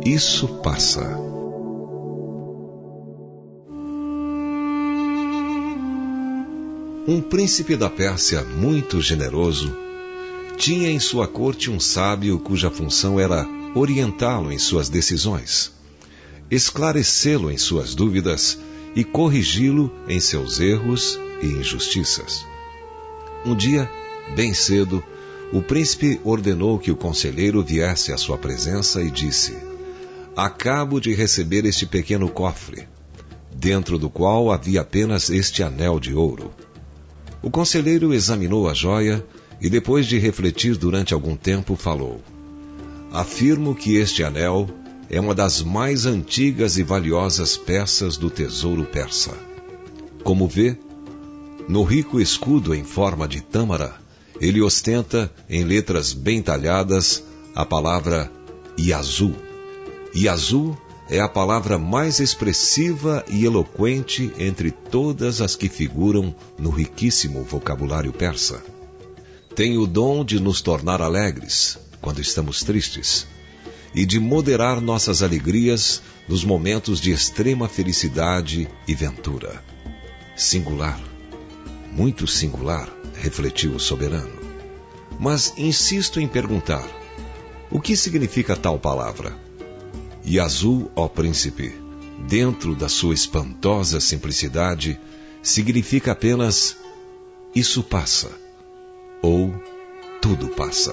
isso passa. Um príncipe da Pérsia muito generoso tinha em sua corte um sábio cuja função era orientá-lo em suas decisões, esclarecê-lo em suas dúvidas e corrigi-lo em seus erros e injustiças. Um dia, bem cedo, o príncipe ordenou que o conselheiro viesse à sua presença e disse: acabo de receber este pequeno cofre, dentro do qual havia apenas este anel de ouro. O conselheiro examinou a joia e, depois de refletir durante algum tempo, falou: afirmo que este anel é uma das mais antigas e valiosas peças do tesouro persa. Como vê, no rico escudo em forma de tâmara, ele ostenta, em letras bem talhadas, a palavra Yazoo. Yazoo é a palavra mais expressiva e eloquente entre todas as que figuram no riquíssimo vocabulário persa. Tem o dom de nos tornar alegres quando estamos tristes e de moderar nossas alegrias nos momentos de extrema felicidade e ventura. Singular, muito singular, refletiu o soberano. Mas insisto em perguntar: o que significa tal palavra? Yazoo, ó príncipe, dentro da sua espantosa simplicidade, significa apenas isso passa, ou tudo passa.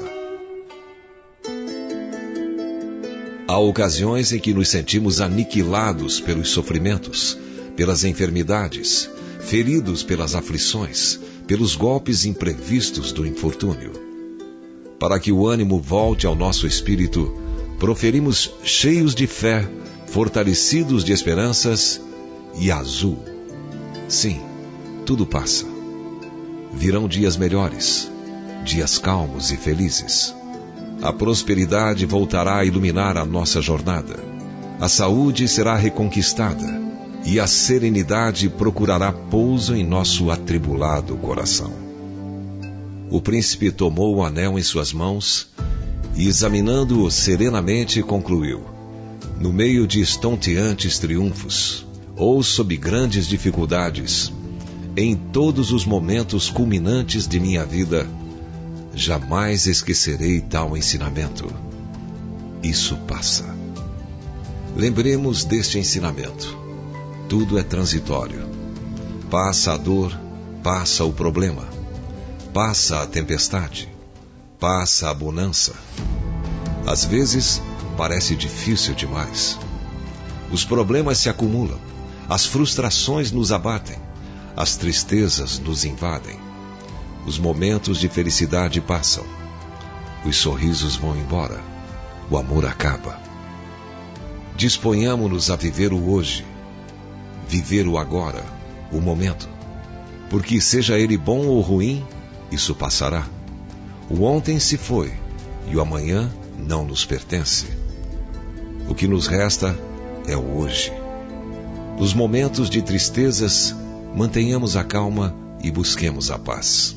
Há ocasiões em que nos sentimos aniquilados pelos sofrimentos, pelas enfermidades, feridos pelas aflições, pelos golpes imprevistos do infortúnio. Para que o ânimo volte ao nosso espírito, proferimos cheios de fé, fortalecidos de esperanças, Yazoo. Sim, tudo passa. Virão dias melhores, dias calmos e felizes. A prosperidade voltará a iluminar a nossa jornada. A saúde será reconquistada e a serenidade procurará pouso em nosso atribulado coração. O príncipe tomou o anel em suas mãos e, examinando-o serenamente, concluiu: no meio de estonteantes triunfos, ou sob grandes dificuldades, em todos os momentos culminantes de minha vida, jamais esquecerei tal ensinamento. Isso passa. Lembremos deste ensinamento. Tudo é transitório. Passa a dor, passa o problema, passa a tempestade, passa a bonança. Às vezes, parece difícil demais. Os problemas se acumulam, as frustrações nos abatem, as tristezas nos invadem. Os momentos de felicidade passam, os sorrisos vão embora, o amor acaba. Disponhamo-nos a viver o hoje, viver o agora, o momento, porque seja ele bom ou ruim, isso passará. O ontem se foi e o amanhã não nos pertence. O que nos resta é o hoje. Nos momentos de tristezas, mantenhamos a calma e busquemos a paz.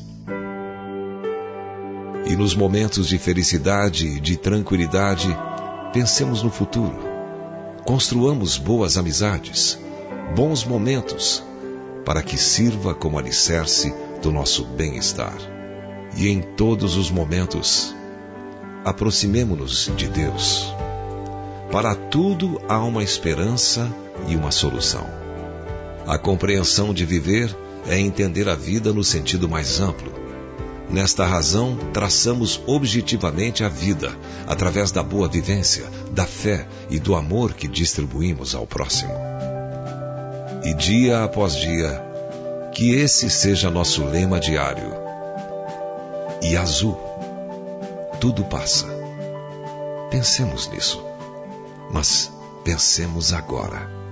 E nos momentos de felicidade e de tranquilidade, pensemos no futuro. Construamos boas amizades, bons momentos, para que sirva como alicerce do nosso bem-estar. E em todos os momentos, aproximemo-nos de Deus. Para tudo há uma esperança e uma solução. A compreensão de viver é entender a vida no sentido mais amplo. Nesta razão, traçamos objetivamente a vida, através da boa vivência, da fé e do amor que distribuímos ao próximo. E dia após dia, que esse seja nosso lema diário. Yazoo, tudo passa. Pensemos nisso, mas pensemos agora.